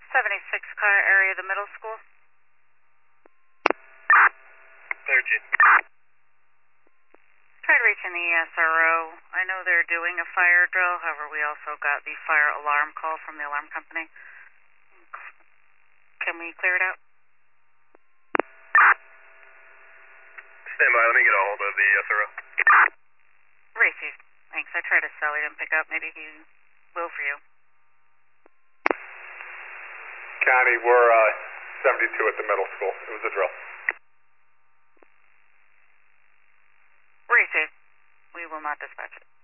76 car area, the middle school. 13. Tried reaching the SRO. I know they're doing a fire drill, however, we also got the fire alarm call from the alarm company. Can we clear it out? Stand by, let me get a hold of the SRO. Received. Thanks. I tried to sell, he didn't pick up. Maybe he will for you. County, we're 72 at the middle school. It was a drill. Received. We will not dispatch it.